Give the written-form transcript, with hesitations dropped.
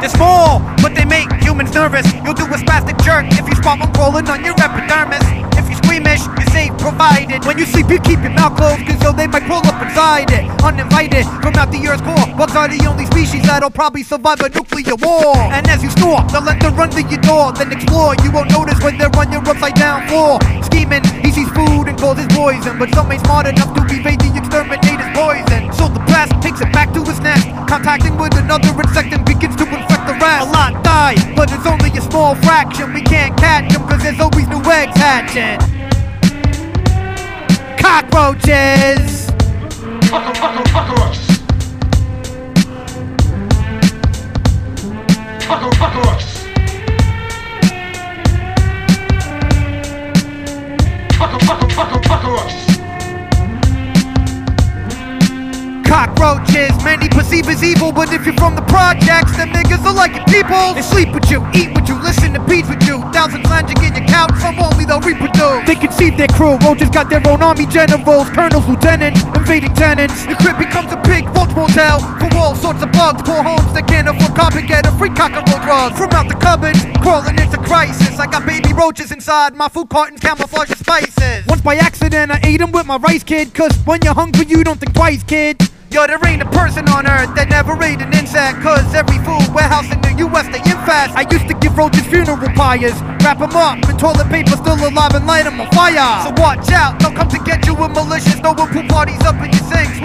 They're small, but they make humans nervous. You'll do a spastic jerk if you spot one crawling on your epidermis. If you squeamish, you're safe provided. When you sleep, you keep your mouth closed, cause they might crawl up inside it. Uninvited from out the Earth's core. Bugs are the only species that'll probably survive a nuclear war. And as you snore, they'll enter under your door, then explore. You won't notice when they're on your upside down floor. Scheming, he sees food and calls it poison, but some ain't smart enough to evade the exterminator's poison. So the blast takes it back to its nest, contacting with another insect and begins to infect the rest. A lot die, but it's only a small fraction. We can't catch them cause there's always new eggs hatching. Cockroaches! Cockroaches! Cockroaches! Cockroaches, many perceive as evil, but if you're from the projects, them niggas are like your people. They sleep with you, eat with you, listen to beats with you. Thousands lounging in your couch, some only they'll reproduce. They conceive their crew, roaches got their own army generals, colonels, lieutenants, invading tenants. Your crib becomes a big vulture motel for all sorts of bugs. Poor homes that can't afford carpet, get a free cockroach drugs. From out the cupboards, crawling into crisis. I got baby roaches inside my food cartons, camouflage and spices. Once by accident I ate them with my rice, kid, cause when you're hungry you don't think twice, kid. Yo, there ain't a person on earth that never ate an insect, cause every food warehouse in the US they infest. I used to give roaches funeral pyres, wrap them up in toilet paper still alive and light them on fire. So watch out, they'll come to get you with malicious, no one pool parties up in your sinks.